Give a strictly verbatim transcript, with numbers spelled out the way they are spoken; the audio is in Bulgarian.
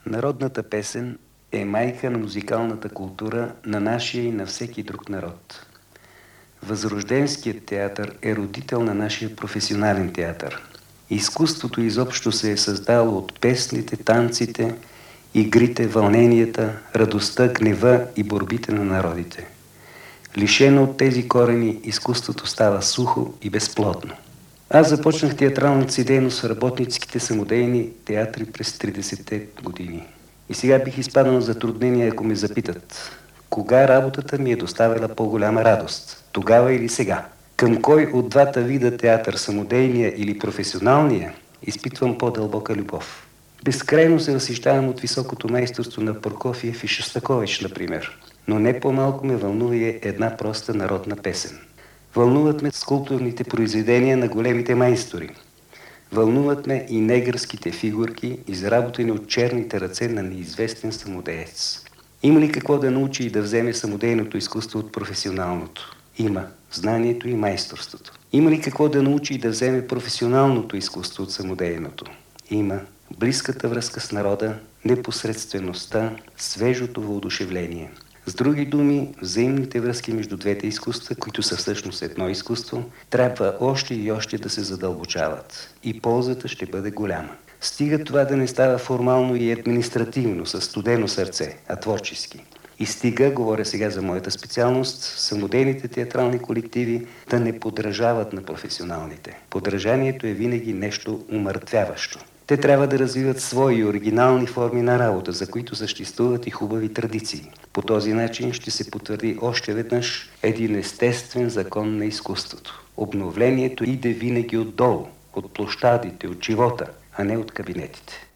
Народната песен е майка на музикалната култура на нашия и на всеки друг народ. Възрожденският театър е родител на нашия професионален театър. Изкуството изобщо се е създало от песните, танците, игрите, вълненията, радостта, гнева и борбите на народите. Лишено от тези корени, изкуството става сухо и безплодно. Аз започнах театралната си дейност в работницките самодейни театри през тридесетте години. И сега бих изпаднал в затруднение, ако ме запитат, кога работата ми е доставила по-голяма радост, тогава или сега? Към кой от двата вида театър, самодейния или професионалния, изпитвам по-дълбока любов? Безкрайно се възхищавам от високото майсторство на Прокофиев и Шостакович, например. Но не по-малко ме вълнува и една проста народна песен. Вълнуват ме скулптурните произведения на големите майстори. Вълнуват ме и негърските фигурки, изработени от черните ръце на неизвестен самодеец. Има ли какво да научи и да вземе самодейното изкуство от професионалното? Има. Знанието и майсторството. Има ли какво да научи и да вземе професионалното изкуство от самодейното? Има. Близката връзка с народа, непосредствеността, свежото въодушевление. С други думи, взаимните връзки между двете изкуства, които са всъщност едно изкуство, трябва още и още да се задълбочават. И ползата ще бъде голяма. Стига това да не става формално и административно, със студено сърце, а творчески. И стига, говоря сега за моята специалност, самодейните театрални колективи да не подражават на професионалните. Подражанието е винаги нещо умъртвяващо. Те трябва да развиват свои оригинални форми на работа, за които съществуват и хубави традиции. По този начин ще се потвърди още веднъж един естествен закон на изкуството. Обновлението иде винаги отдолу, от площадите, от живота, а не от кабинетите.